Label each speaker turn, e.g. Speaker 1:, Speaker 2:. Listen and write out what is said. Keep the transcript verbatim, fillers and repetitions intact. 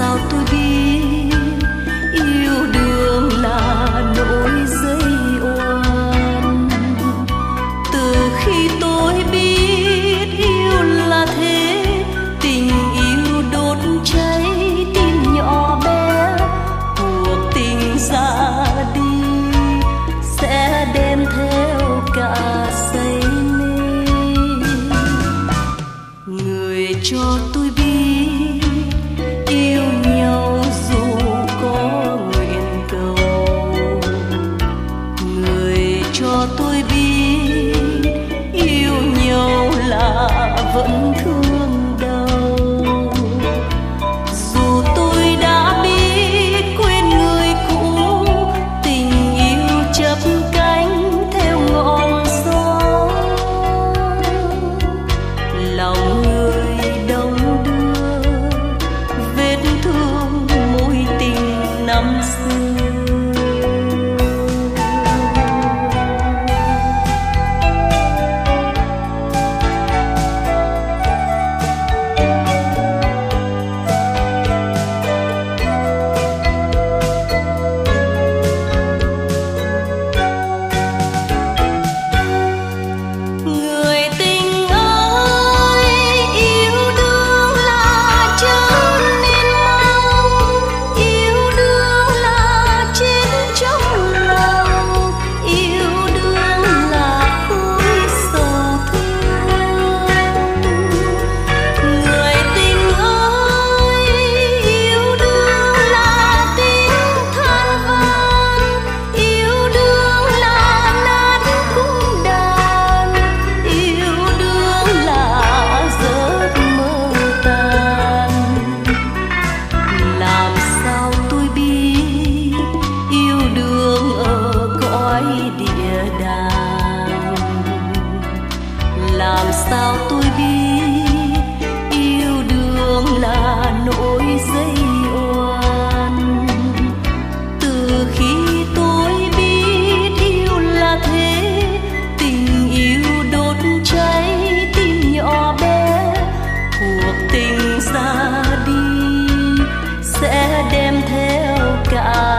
Speaker 1: sao tôi biết yêu đương là nỗi dây oan. Từ khi tôi biết yêu là thế, tình yêu đốt cháy tim nhỏ bé. Cuộc tình ra đi sẽ đem theo cả say mê. Người cho tôi biết yêu nhau dù có nguyện cầu. Người cho tôi biết yêu nhau là vẫn thương đau. Dù tôi đã biết quên người cũ, tình yêu chớp cánh theo ngọn gió. Lòng người đông đưa vết thương mối tình năm xưa. Người tình ơi, yêu đương là chớm nên mau, yêu đương là chết trong lòng, yêu đương là khối sầu thương. Người tình ơi, yêu đương là tiếng than van, yêu đương là nát cung đàn, yêu đương là giấc mơ tàn. Làm sao tôi biết yêu đương ở cõi địa đàng. Làm sao tôi biết yêu đương là nỗi dây oan. Từ khi tôi biết yêu là thế, tình yêu đốt cháy tim nhỏ bé. Cuộc tình ra đi sẽ đem theo cả